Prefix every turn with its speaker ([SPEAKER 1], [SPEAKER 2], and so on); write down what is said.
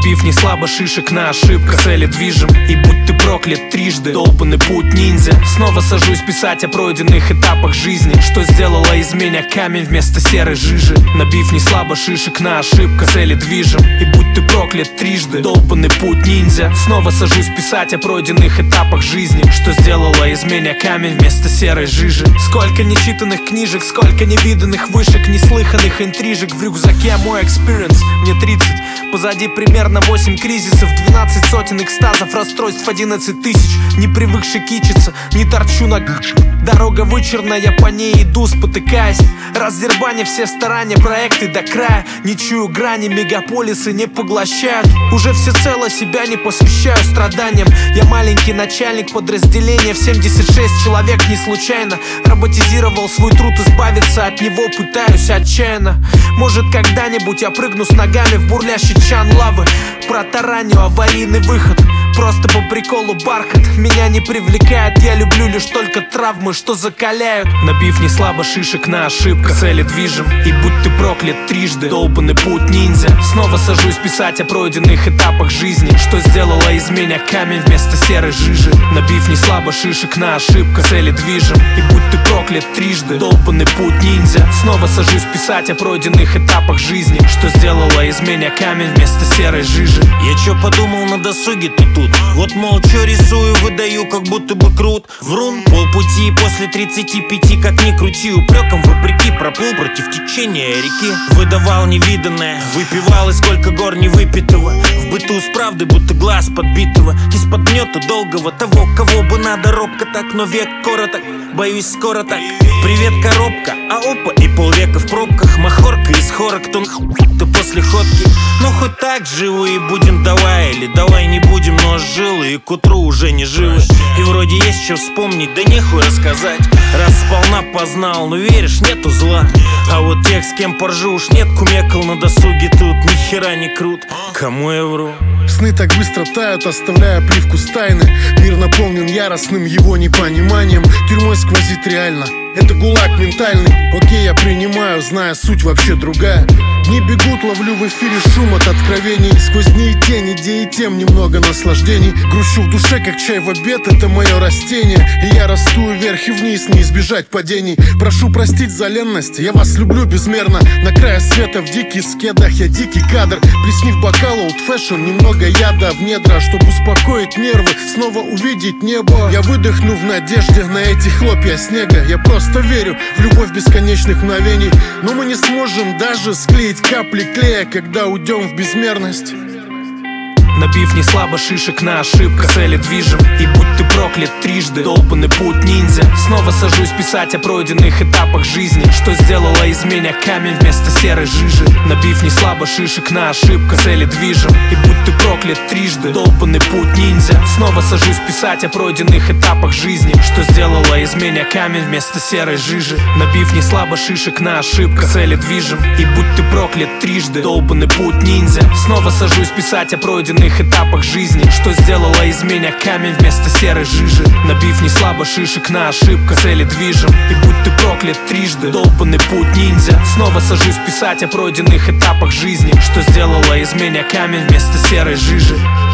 [SPEAKER 1] Набив не слабо шишек на ошибках, цели движем. И будь ты проклят трижды, долбанный путь ниндзя. Снова сажусь писать о пройденных этапах жизни, что сделала из меня камень вместо серой жижи. Набив не слабо шишек на ошибках, цели движем. И будь ты проклят трижды, долбанный путь ниндзя. Снова сажусь писать о пройденных этапах жизни, что сделала из меня камень вместо серой жижи. Сколько нечитанных книжек, сколько невиданных вышек, неслыханных интрижек в рюкзаке мой экспириенс. Мне 30, позади примерно 8 кризисов, 12 сотен экстазов, расстройств 11 тысяч. Не привыкший кичиться, не торчу на дорога вычурная, я по ней иду, спотыкаясь. Раздербаня все старания, проекты до края. Не чую грани, мегаполисы не поглощают. Уже всецело себя не посвящаю страданиям. Я маленький начальник подразделения в 76 человек не случайно. Роботизировал свой труд, избавиться от него пытаюсь отчаянно. Может когда-нибудь я прыгну с ногами в бурлящий чан лавы, протараню аварийный выход. Просто по приколу бархат меня не привлекает. Я люблю лишь только травмы, что закаляют. Набив не слабо шишек на ошибках, цели движем. И будь ты проклят трижды, долбанный путь ниндзя. Снова сажусь писать о пройденных этапах жизни, что сделала из меня камень вместо серой жижи. Набив не слабо шишек на ошибках, цели движем. И будь ты проклят трижды, долбанный путь ниндзя. Снова сажусь писать о пройденных этапах жизни, что сделала из меня камень вместо серой жижи.
[SPEAKER 2] Я чё подумал на досуге тут? Вот мол, чё рисую, выдаю, как будто бы крут. Врун, полпути после 35, как ни крути. Упреком вопреки проплыл против течения реки. Выдавал невиданное, выпивал и сколько гор не выпитого. В быту с правды, будто глаз подбитого. Из-под гнета долгого того, кого бы надо робко так. Но век короток, боюсь скоро так. Привет, коробка, а опа, и полвека в пробках. Махорка из хора, кто то после ходки. Ну хоть так живы и будем, давай. Или давай не будем, но жилы и к утру уже не живы. И вроде есть что вспомнить, да нехуй рассказать. Раз сполна познал, но веришь, нету зла. А вот тех, с кем поржу, уж нет кумекал на досуге тут. Ни хера не крут, кому я вру?
[SPEAKER 3] Сны так быстро тают, оставляя привкус тайны. Мир наполнен яростным его непониманием. Тюрьмой сквозит реально, это гулаг ментальный. Окей, я принимаю, зная суть вообще другая. Дни бегут, ловлю в эфире шум от откровений. Сквозь дни и тени, где и тем немного наслаждений. Грущу в душе, как чай в обед, это мое растение. И я расту вверх и вниз, не избежать падений. Прошу простить за ленность, я вас люблю безмерно. На крае света в диких скедах я дикий кадр. Плесни в бокал old fashion, немного яда в недра, чтобы успокоить нервы, снова увидеть небо. Я выдохну в надежде на эти хлопья снега. Я просто верю в любовь бесконечных мгновений. Но мы не сможем даже склеить капли клея, когда уйдем в безмерность.
[SPEAKER 1] Набив не слабо шишек на ошибках, цели движем. И будь ты проклят трижды, долбанный путь ниндзя. Снова сажусь писать о пройденных этапах жизни, что сделала из меня камень вместо серой жижи. Набив не слабо шишек на ошибках, цели движем. И будь ты проклят трижды, долбанный путь ниндзя. Снова сажусь писать о пройденных этапах жизни, что сделала из меня камень вместо серой жижи. Набив не слабо шишек на ошибках, цели движем. И будь ты проклят трижды, долбанный путь ниндзя. Снова сажусь писать о пройденных этапах жизни, что сделала из меня камень вместо серой жижи. Набив не слабо шишек на ошибках, цели движем. И будь ты проклят трижды, долбанный путь ниндзя. Снова сажусь писать о пройденных этапах жизни, что сделала из меня камень вместо серой жижи.